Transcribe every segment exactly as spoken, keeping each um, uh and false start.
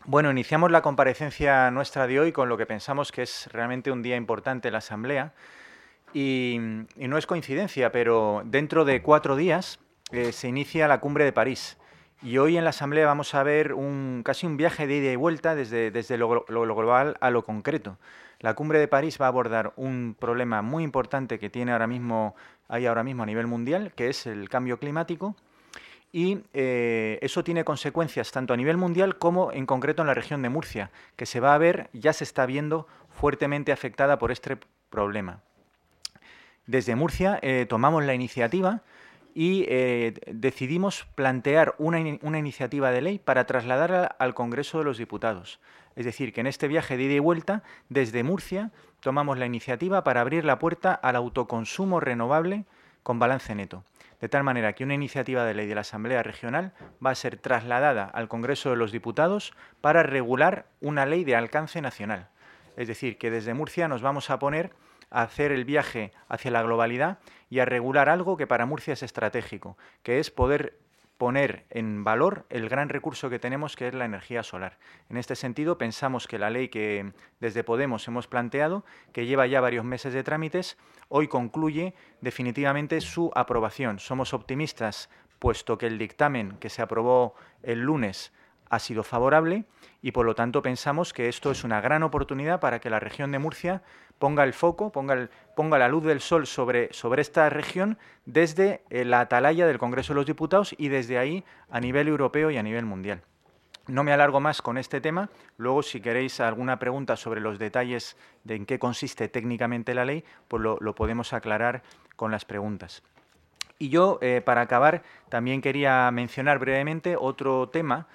Bueno, iniciamos la comparecencia nuestra de hoy con lo que pensamos que es realmente un día importante en la Asamblea y, y no es coincidencia, pero dentro de cuatro días eh, se inicia la Cumbre de París y hoy en la Asamblea vamos a ver un, casi un viaje de ida y vuelta desde, desde lo, lo- lo global a lo concreto. La Cumbre de París va a abordar un problema muy importante que tiene ahora mismo, hay ahora mismo a nivel mundial, que es el cambio climático y eh, eso tiene consecuencias tanto a nivel mundial como en concreto en la región de Murcia, que se va a ver, ya se está viendo fuertemente afectada por este problema. Desde Murcia eh, tomamos la iniciativa y eh, decidimos plantear una, in una, iniciativa de ley para trasladarla al Congreso de los Diputados. Es decir, que en este viaje de ida y vuelta, desde Murcia, tomamos la iniciativa para abrir la puerta al autoconsumo renovable con balance neto. De tal manera que una iniciativa de ley de la Asamblea Regional va a ser trasladada al Congreso de los Diputados para regular una ley de alcance nacional. Es decir, que desde Murcia nos vamos a poner a hacer el viaje hacia la globalidad y a regular algo que para Murcia es estratégico, que es poder poner en valor el gran recurso que tenemos, que es la energía solar. En este sentido, pensamos que la ley que desde Podemos hemos planteado, que lleva ya varios meses de trámites, hoy concluye definitivamente su aprobación. Somos optimistas, puesto que el dictamen que se aprobó el lunes ha sido favorable y por lo tanto pensamos que esto es una gran oportunidad para que la región de Murcia ponga el foco, ponga, el, ponga la luz del sol sobre, sobre esta región desde eh, la atalaya del Congreso de los Diputados y desde ahí a nivel europeo y a nivel mundial. No me alargo más con este tema. Luego, si queréis alguna pregunta sobre los detalles de en qué consiste técnicamente la ley, pues lo, lo podemos aclarar con las preguntas. Y yo, eh, para acabar, también quería mencionar brevemente otro tema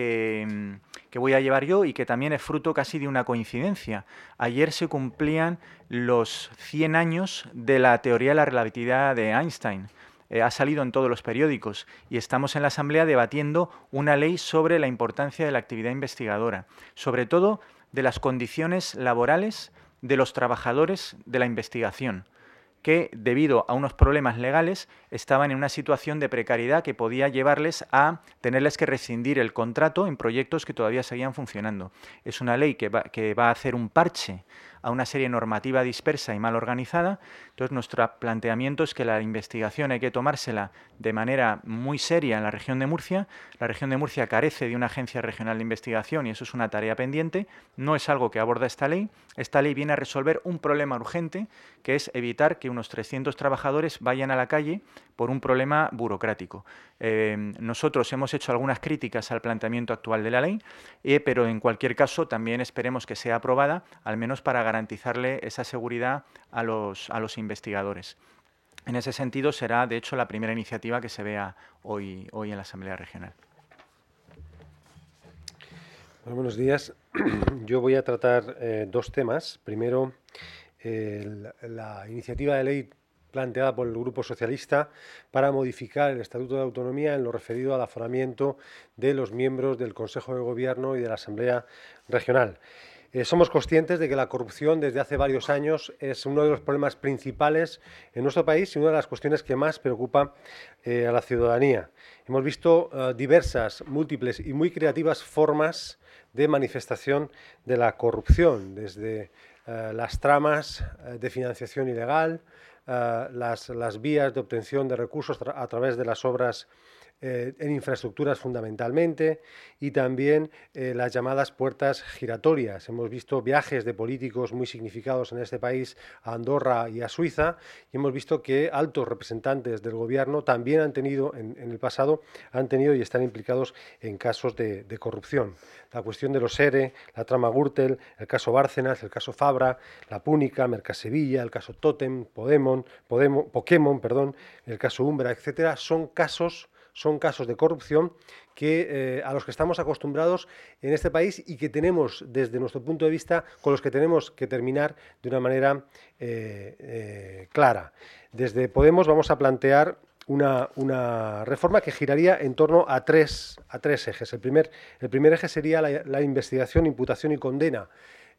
que, que, voy a llevar yo y que también es fruto casi de una coincidencia. Ayer se cumplían los cien años de la teoría de la relatividad de Einstein. Eh, ha salido en todos los periódicos y estamos en la Asamblea debatiendo una ley sobre la importancia de la actividad investigadora, sobre todo de las condiciones laborales de los trabajadores de la investigación, que debido a unos problemas legales estaban en una situación de precariedad que podía llevarles a tenerles que rescindir el contrato en proyectos que todavía seguían funcionando. Es una ley que va, que va a hacer un parche a una serie normativa dispersa y mal organizada. Entonces, nuestro planteamiento es que la investigación hay que tomársela de manera muy seria en la región de Murcia. La región de Murcia carece de una agencia regional de investigación y eso es una tarea pendiente. No es algo que aborda esta ley. Esta ley viene a resolver un problema urgente, que es evitar que unos trescientos trabajadores vayan a la calle por un problema burocrático. Eh, nosotros hemos hecho algunas críticas al planteamiento actual de la ley, eh, pero en cualquier caso también esperemos que sea aprobada, al menos para garantizarle esa seguridad a los, a los investigadores. En ese sentido será, de hecho, la primera iniciativa que se vea hoy, hoy en la Asamblea Regional. Bueno, buenos días. Yo voy a tratar eh, dos temas. Primero, eh, la, la iniciativa de ley planteada por el Grupo Socialista para modificar el Estatuto de Autonomía en lo referido al aforamiento de los miembros del Consejo de Gobierno y de la Asamblea Regional. Eh, somos conscientes de que la corrupción desde hace varios años es uno de los problemas principales en nuestro país y una de las cuestiones que más preocupa eh, a la ciudadanía. Hemos visto uh, diversas, múltiples y muy creativas formas de manifestación de la corrupción, desde uh, las tramas uh, de financiación ilegal, uh, las, las vías de obtención de recursos a través de las obras Eh, en infraestructuras fundamentalmente y también eh, las llamadas puertas giratorias. Hemos visto viajes de políticos muy significados en este país a Andorra y a Suiza y hemos visto que altos representantes del gobierno también han tenido en, en el pasado, han tenido y están implicados en casos de, de corrupción. La cuestión de los ERE, la trama Gürtel, el caso Bárcenas, el caso Fabra, la Púnica, Mercasevilla, el caso Totem, Podemon, Podemo, Pokémon, perdón, el caso Umbra, etcétera, son casos Son casos de corrupción que, eh, a los que estamos acostumbrados en este país y que tenemos, desde nuestro punto de vista, con los que tenemos que terminar de una manera eh, eh, clara. Desde Podemos vamos a plantear una, una reforma que giraría en torno a tres, a tres ejes. El primer, el primer eje sería la, la investigación, imputación y condena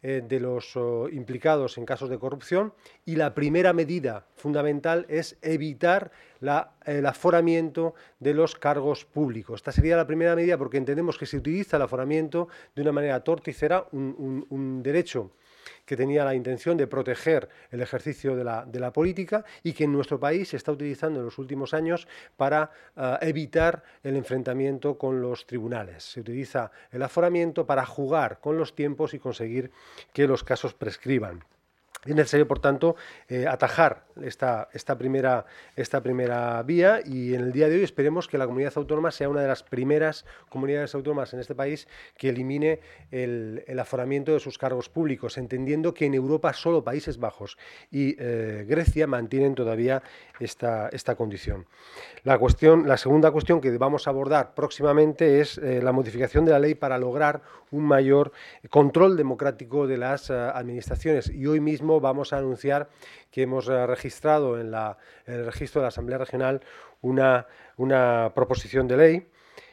eh, de los oh, implicados en casos de corrupción, y la primera medida fundamental es evitar la, el aforamiento de los cargos públicos. Esta sería la primera medida porque entendemos que se utiliza el aforamiento de una manera torticera, un, un, un derecho que tenía la intención de proteger el ejercicio de la, de la política y que en nuestro país se está utilizando en los últimos años para uh, evitar el enfrentamiento con los tribunales. Se utiliza el aforamiento para jugar con los tiempos y conseguir que los casos prescriban. Es necesario, por tanto, eh, atajar esta, esta, primera, esta primera vía, y en el día de hoy esperemos que la comunidad autónoma sea una de las primeras comunidades autónomas en este país que elimine el, el aforamiento de sus cargos públicos, entendiendo que en Europa solo Países Bajos y eh, Grecia mantienen todavía esta, esta condición. La, cuestión, la segunda cuestión que vamos a abordar próximamente es eh, la modificación de la ley para lograr un mayor control democrático de las uh, administraciones, y hoy mismo vamos a anunciar que hemos uh, registrado en, la, en el registro de la Asamblea Regional una, una proposición de ley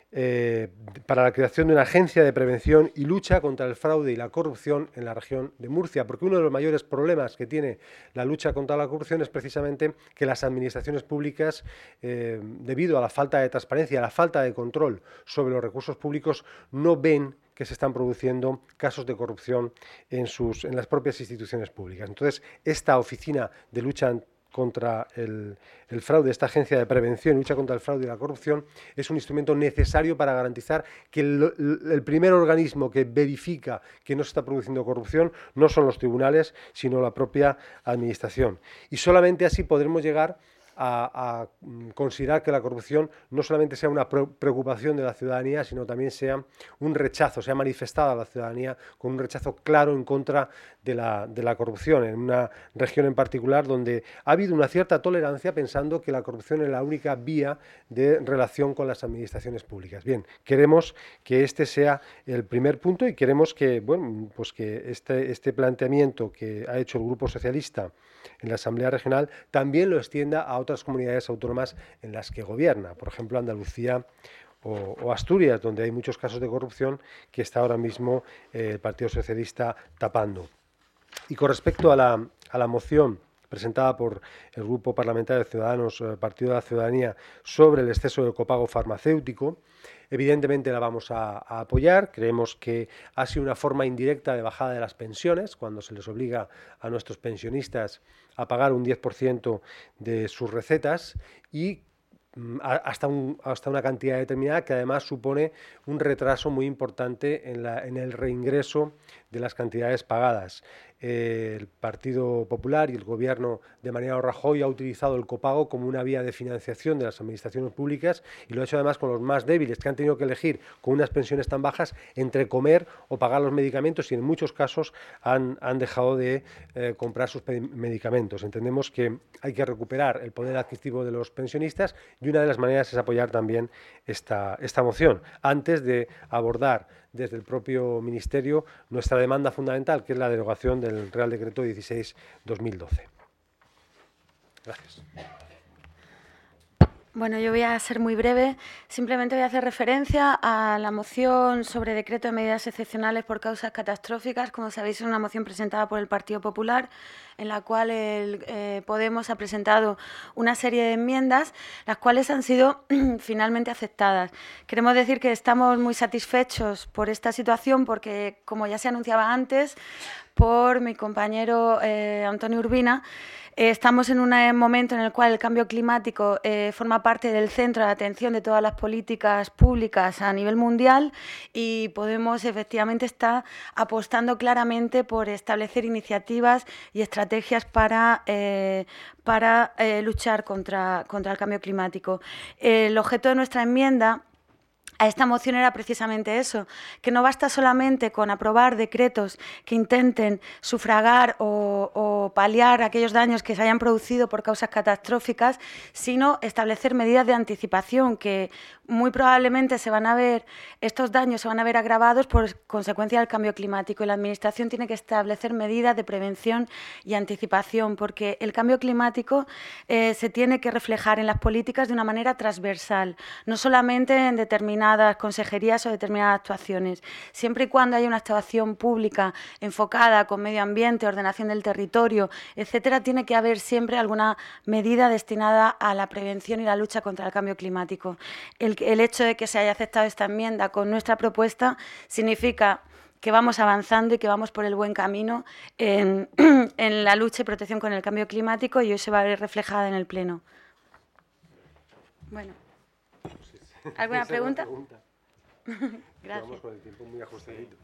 eh, para la creación de una agencia de prevención y lucha contra el fraude y la corrupción en la región de Murcia, porque uno de los mayores problemas que tiene la lucha contra la corrupción es precisamente que las administraciones públicas, eh, debido a la falta de transparencia, a la falta de control sobre los recursos públicos, no ven que se están produciendo casos de corrupción en, sus, en las propias instituciones públicas. Entonces, esta oficina de lucha contra el, el fraude, esta agencia de prevención y lucha contra el fraude y la corrupción, es un instrumento necesario para garantizar que el, el primer organismo que verifica que no se está produciendo corrupción no son los tribunales, sino la propia administración. Y solamente así podremos llegar A, a considerar que la corrupción no solamente sea una preocupación de la ciudadanía, sino también sea un rechazo, sea manifestada a la ciudadanía con un rechazo claro en contra de la, de la corrupción, en una región en particular donde ha habido una cierta tolerancia pensando que la corrupción es la única vía de relación con las administraciones públicas. Bien, queremos que este sea el primer punto y queremos que, bueno, pues que este, este planteamiento que ha hecho el Grupo Socialista en la Asamblea Regional también lo extienda a otras comunidades autónomas en las que gobierna, por ejemplo Andalucía o, o Asturias, donde hay muchos casos de corrupción que está ahora mismo eh, el Partido Socialista tapando. Y con respecto a la, a la moción presentada por el Grupo Parlamentario de Ciudadanos, eh, Partido de la Ciudadanía, sobre el exceso de copago farmacéutico, evidentemente la vamos a, a apoyar. Creemos que ha sido una forma indirecta de bajada de las pensiones, cuando se les obliga a nuestros pensionistas a pagar un diez por ciento de sus recetas, y hasta, un, hasta una cantidad determinada que además supone un retraso muy importante en, la, en el reingreso de las cantidades pagadas. Eh, el Partido Popular y el Gobierno de Mariano Rajoy ha utilizado el copago como una vía de financiación de las administraciones públicas, y lo ha hecho además con los más débiles, que han tenido que elegir con unas pensiones tan bajas entre comer o pagar los medicamentos, y en muchos casos han, han dejado de eh, comprar sus medicamentos. Entendemos que hay que recuperar el poder adquisitivo de los pensionistas, y una de las maneras es apoyar también esta, esta moción, antes de abordar desde el propio Ministerio nuestra demanda fundamental, que es la derogación del Real Decreto dieciséis barra dos mil doce. Gracias. Bueno, yo voy a ser muy breve. Simplemente voy a hacer referencia a la moción sobre decreto de medidas excepcionales por causas catastróficas. Como sabéis, es una moción presentada por el Partido Popular, en la cual el, eh, Podemos ha presentado una serie de enmiendas, las cuales han sido finalmente aceptadas. Queremos decir que estamos muy satisfechos por esta situación, porque, como ya se anunciaba antes por mi compañero eh, Antonio Urbina, eh, estamos en un momento en el cual el cambio climático eh, forma parte del centro de atención de todas las políticas públicas a nivel mundial, y Podemos efectivamente está apostando claramente por establecer iniciativas y estrategias para, eh, para eh, luchar contra, contra el cambio climático. El objeto de nuestra enmienda a esta moción era precisamente eso, que no basta solamente con aprobar decretos que intenten sufragar o, o paliar aquellos daños que se hayan producido por causas catastróficas, sino establecer medidas de anticipación que muy probablemente se van a ver, estos daños se van a ver agravados por consecuencia del cambio climático, y la Administración tiene que establecer medidas de prevención y anticipación, porque el cambio climático eh, se tiene que reflejar en las políticas de una manera transversal, no solamente en determinados determinadas consejerías o determinadas actuaciones. Siempre y cuando haya una actuación pública enfocada con medio ambiente, ordenación del territorio, etcétera, tiene que haber siempre alguna medida destinada a la prevención y la lucha contra el cambio climático. El, el hecho de que se haya aceptado esta enmienda con nuestra propuesta significa que vamos avanzando y que vamos por el buen camino en, en la lucha y protección con el cambio climático, y hoy se va a ver reflejada en el Pleno. Bueno, ¿alguna pregunta? pregunta. Gracias. Vamos con el tiempo muy ajustadito.